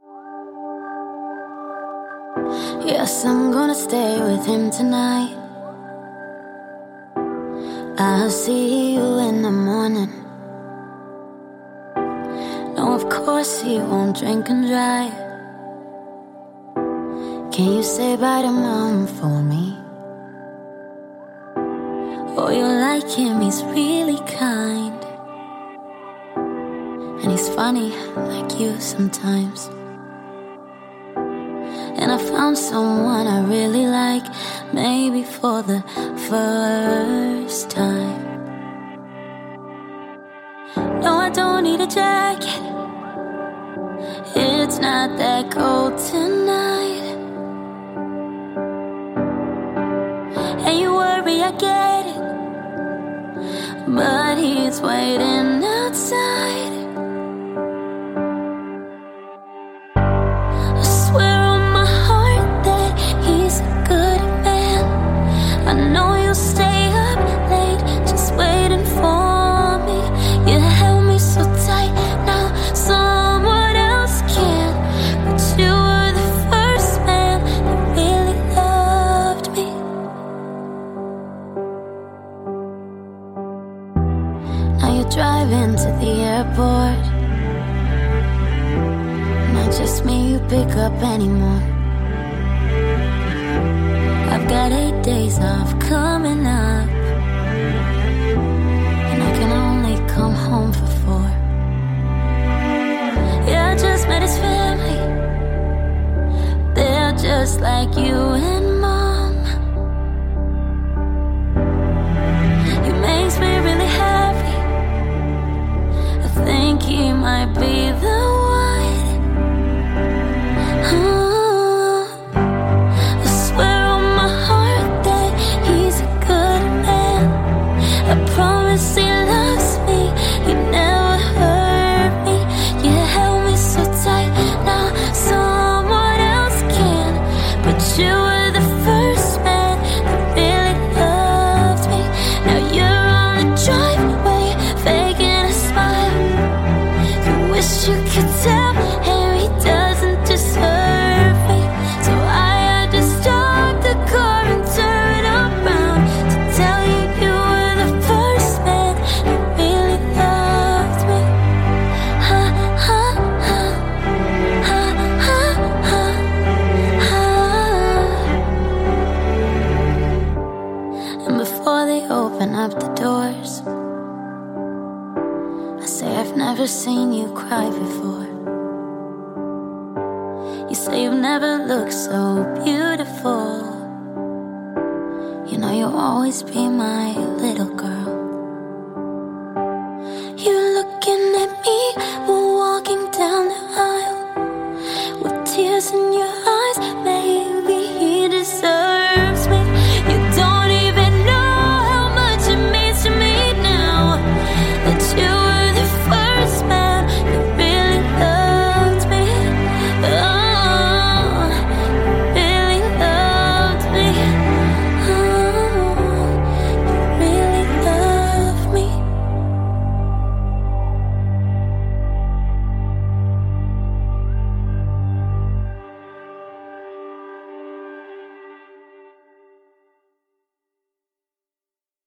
Yes, I'm gonna stay with him tonight. I'll see you in the morning. No, of course he won't drink and drive. Can you say bye to mom for me? Oh, you like him, he's really kind. And he's funny like you sometimes. And I found someone I really like, maybe for the first time. No, I don't need a jacket, it's not that cold tonight. And you worry, I get it, but he's waiting outside. I swear on my heart that he's a good man. I know you'll stay up late just waiting for me. You held me so tight, now someone else can. But you were the first man that really loved me. Now you're driving to the airport. Not just me you pick up anymore. I've got 8 days off coming up, and I can only come home for 4. Yeah, I just met his family. They're just like you and mom. He makes me really happy. I think he might be the one. I swear on my heart that he's a good man. I promise he loves me, he never hurt me. You held me so tight, now someone else can. But you were the first man that really loved me. Now you're on the driveway, faking a smile. You wish you could tell him he doesn't deserve me. So I had to stop the car and turn around to tell you you were the first man that really loved me. Ha ha ha, ha ha ha, ha. And before they open up the doors, I say I've never seen you cry before. You say you've never looked so beautiful. You know you'll always be my little girl. You're looking at me, we're walking down the aisle with tears in your